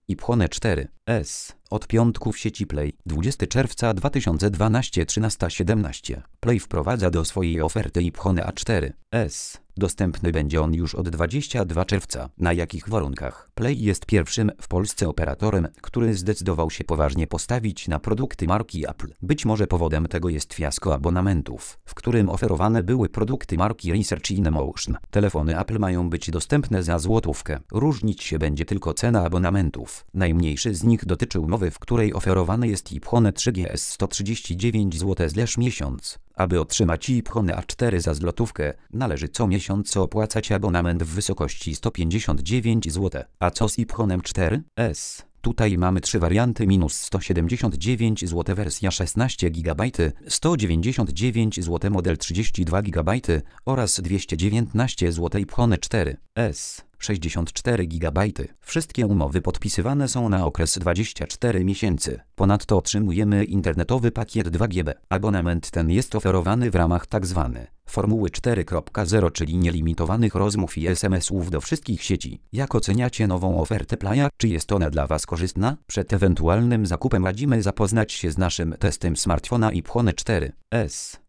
iPhone 4s. Od piątku w sieci Play. 20 czerwca 2012 13:17. Play wprowadza do swojej oferty iPhone A4s. Dostępny będzie on już od 22 czerwca. Na jakich warunkach? Play jest pierwszym w Polsce operatorem, który zdecydował się poważnie postawić na produkty marki Apple. Być może powodem tego jest fiasko abonamentów, w którym oferowane były produkty marki Research in Motion. Telefony Apple mają być dostępne za złotówkę. Różnić się będzie tylko cena abonamentów. Najmniejszy z nich dotyczy umowy, w której oferowany jest iPhone 3GS 139 zł/miesiąc. Aby otrzymać iPhone A4 za złotówkę, należy co miesiąc opłacać abonament w wysokości 159 zł. A co z iPhone'em 4s? Tutaj mamy trzy warianty: minus 179 zł wersja 16 GB, 199 zł model 32 GB oraz 219 zł iPhone 4s. 64 GB. Wszystkie umowy podpisywane są na okres 24 miesięcy. Ponadto otrzymujemy internetowy pakiet 2GB. Abonament ten jest oferowany w ramach tzw. Formuły 4.0, czyli nielimitowanych rozmów i SMS-ów do wszystkich sieci. Jak oceniacie nową ofertę Playa? Czy jest ona dla Was korzystna? Przed ewentualnym zakupem radzimy zapoznać się z naszym testem smartfona iPhone 4s.